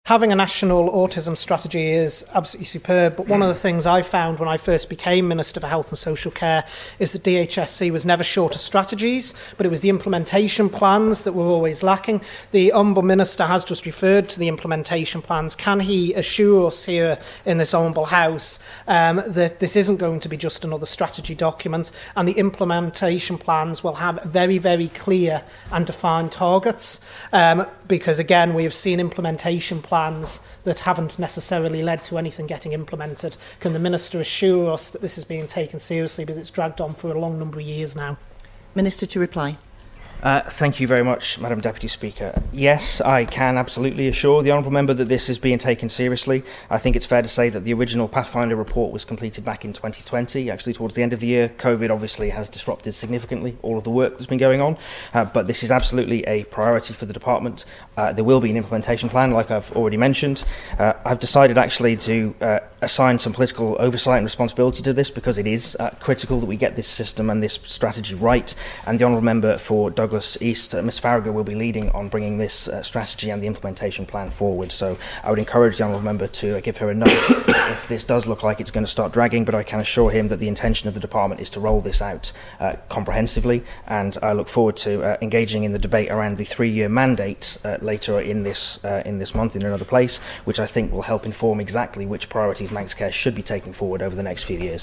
having a national autism strategy is absolutely superb, but one of the things I found when I first became Minister for Health and Social Care is that DHSC was never short of strategies, but it was the implementation plans that were always lacking. The Honourable Minister has just referred to the implementation plans. Can he assure us here in this Honourable House that this isn't going to be just another strategy document, and the implementation plans will have very, very clear and defined targets? Because again, we have seen implementation plans that haven't necessarily led to anything getting implemented. Can the Minister assure us that this is being taken seriously, because it's dragged on for a long number of years now? Minister to reply. Thank you very much, Madam Deputy Speaker. Yes, I can absolutely assure the Honourable Member that this is being taken seriously. I think it's fair to say that the original Pathfinder report was completed back in 2020, actually towards the end of the year. COVID obviously has disrupted significantly all of the work that's been going on, but this is absolutely a priority for the department. There will be an implementation plan, like I've already mentioned. I've decided actually to assign some political oversight and responsibility to this, because it is critical that we get this system and this strategy right, and the Honourable Member for Douglas East, Ms Farragher, will be leading on bringing this strategy and the implementation plan forward. So I would encourage the Honourable Member to give her a nudge if this does look like it's going to start dragging, but I can assure him that the intention of the department is to roll this out comprehensively, and I look forward to engaging in the debate around the 3-year mandate later in this month in another place, which I think will help inform exactly which priorities Manx Care should be taking forward over the next few years.